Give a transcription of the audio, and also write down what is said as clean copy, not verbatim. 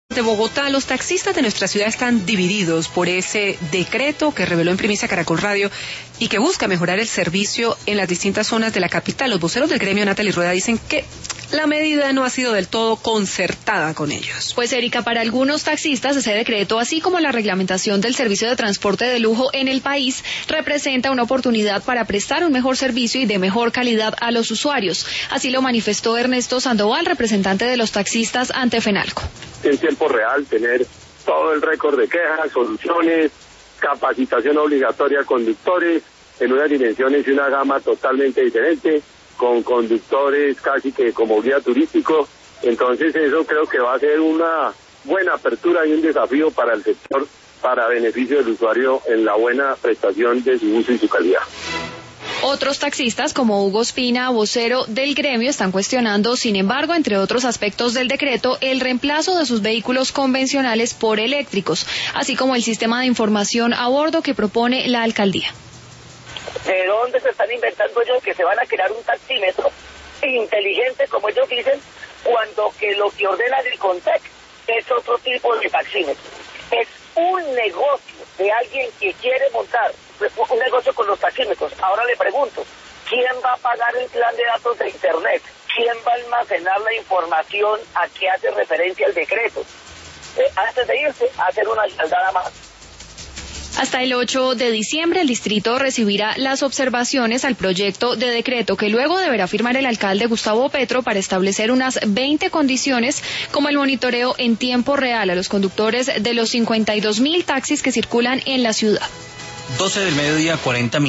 De Bogotá, los taxistas de nuestra ciudad están divididos por ese decreto que reveló en primicia Caracol Radio y que busca mejorar el servicio en las distintas zonas de la capital. Los voceros del gremio, Natalie Rueda, dicen que la medida no ha sido del todo concertada con ellos. Pues, Erika, para algunos taxistas ese decreto, así como la reglamentación del servicio de transporte de lujo en el país, representa una oportunidad para prestar un mejor servicio y de mejor calidad a los usuarios. Así lo manifestó Ernesto Sandoval, representante de los taxistas ante Fenalco. En tiempo real, tener todo el récord de quejas, soluciones, capacitación obligatoria a conductores en unas dimensiones y una gama totalmente diferente, con conductores casi que como guía turístico. Entonces eso creo que va a ser una buena apertura y un desafío para el sector, para beneficio del usuario en la buena prestación de su uso y su calidad. Otros taxistas, como Hugo Espina, vocero del gremio, están cuestionando, sin embargo, entre otros aspectos del decreto, el reemplazo de sus vehículos convencionales por eléctricos, así como el sistema de información a bordo que propone la alcaldía. ¿De dónde se están inventando ellos que se van a crear un taxímetro inteligente, como ellos dicen, cuando que lo que ordena el CONTEC es otro tipo de taxímetro? Es un negocio de alguien que quiere montar un negocio con los taxímetros. Ahora le pregunto, ¿quién va a pagar el plan de datos de Internet? ¿Quién va a almacenar la información a que hace referencia el decreto? Antes de irse, hacer una saldada más. Hasta el 8 de diciembre el distrito recibirá las observaciones al proyecto de decreto que luego deberá firmar el alcalde Gustavo Petro para establecer unas 20 condiciones como el monitoreo en tiempo real a los conductores de los 52.000 taxis que circulan en la ciudad. 12 del mediodía, 40 minutos.